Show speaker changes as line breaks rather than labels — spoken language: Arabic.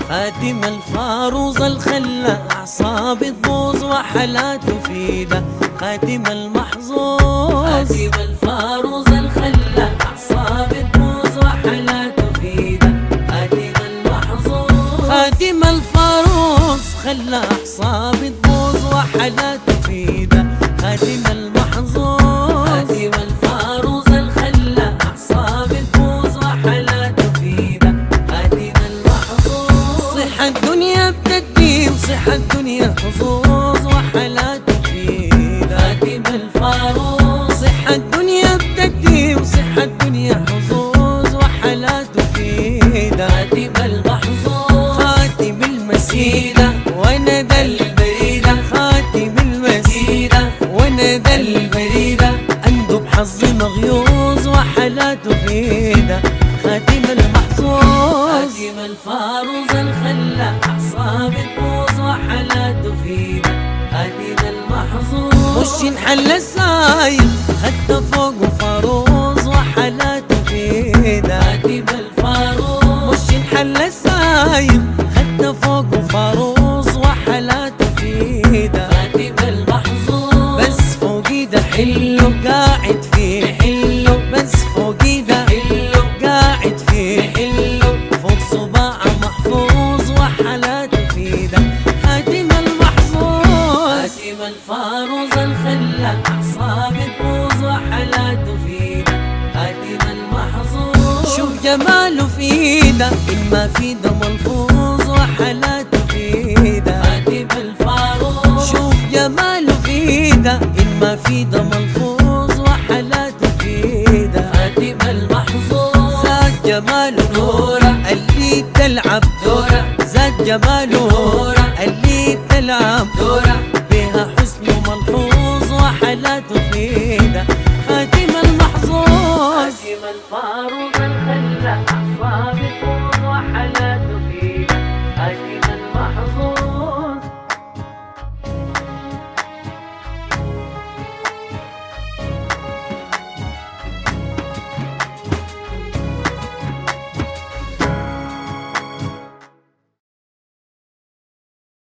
خاتم الفاروز الخلى أعصابي تبوظ وحالاته فيدا. خاتم المحظوظ، خاتم الفاروز الخلى أعصابي تبوظ وحالاته فيدا. خاتم المحظوظ، خاتم الفاروز خلى أعصابي تبوظ وحالاته فيدا. خاتم المحظوظ، خاتم الفاروز الخلى أعصابي تبوظ وحالاته فيدا. خاتم المحظوظ، صحة الدنيا بتدي وصحة الدنيا حظوظ وحالاته فيدا. خاتم الفاروز، صحة الدنيا بتدي وصحة الدنيا حظوظ وحالاته فيدا. خاتم المحظوظ، خاتم المسيدة وندى البريدة. خاتم المسيدة وندى البريدة، عنده بحظ مغيوظ وحالاته فيدا. خاتم المحظوظ، خاتم الفاروز الخلى أعصابي تبوظ وحالاته فيدا. خاتم المحظوظ، وش انحل السايل خدته فوق فاروز وحالاته فيدا. خاتم الفاروز، وش انحل السايل خدته فوق فاروز وحالاته فيدا. خاتم المحظوظ، بس فوقي ده حلو قاعد فيه حلو. بس فوقي ده حلو قاعد فيه حلو. فوق صباعه محفوظ وحالاته فيدا. خاتم المحظوظ، خاتم الفاروز الخلى أعصابي تبوظ وحالاته فيدا. خاتم المحظوظ، شوف جماله فيدا إن ما في ده ملفوظ وحالاته فيدا. خاتم الفاروز، شوف جماله فيدا إن ما في ده ملفوظ وحالاته فيدا. خاتم المحظوظ، زاد جماله نورة اللي تلعب دورة. زاد جماله نورة اللي تلعب دورة، بها حسنه ملحوظ وحالاته فيدا. خاتم المحظوظ، خاتم الفاروز.